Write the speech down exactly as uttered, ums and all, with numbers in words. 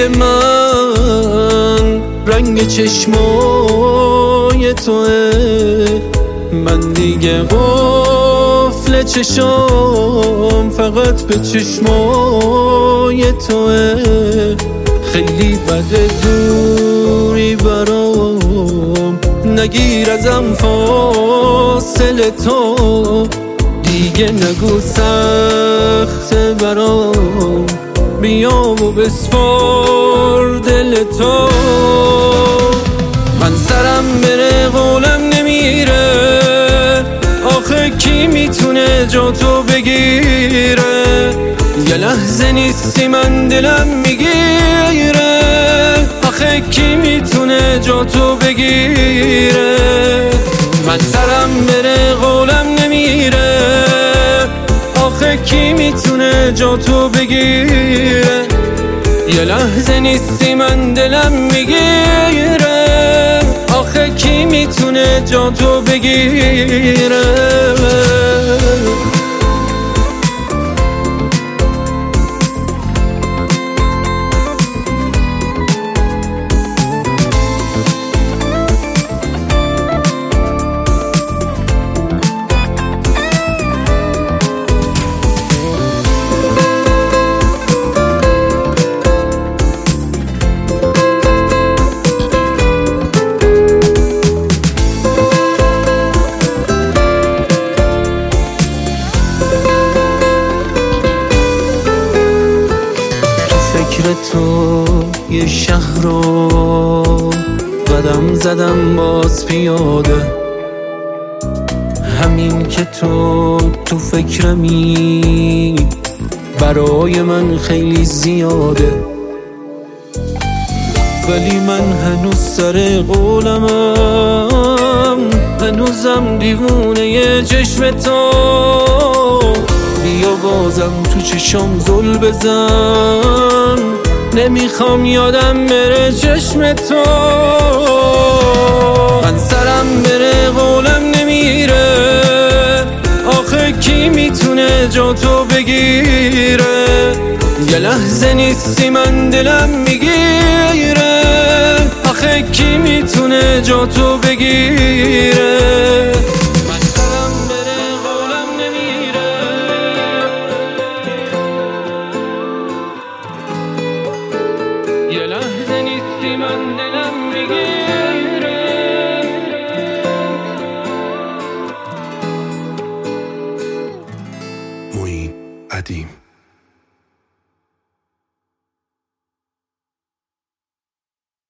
من رنگ چشمای توه، من دیگه قفل چشم فقط به چشمای توه. خیلی بده دوری برام، نگیر ازم فاصله تو، دیگه نگو سخته برام، بیا و بسپار دل تو. من سرم بره قولم نمیره، آخه کی میتونه جا تو بگیره؟ یه لحظه نیستی من دلم میگیره، آخه کی میتونه جا تو بگیره؟ من سرم بره قولم نمیره، آخه کی میتونه جا تو بگیره؟ یه لحظه نیستی من دلم میگیره، آخه کی میتونه جا تو بگیره؟ تو یه شهر رو قدم زدم باز پیاده، همین که تو تو فکرمی برای من خیلی زیاده. ولی من هنوز سر قولمم، هنوزم دیوونه ی چشم تو. بیا بازم تو چشم زل بزن، نمیخوام یادم بره چشم تو. من سرم بره قولم نمیره، آخه کی میتونه جا تو بگیره؟ یه لحظه نیستی من دلم میگیره، آخه کی میتونه جا تو بگیره؟ من سرم بره قولم نمیره، یه لحظه نیستی من دلم میگیره. معین ادیم.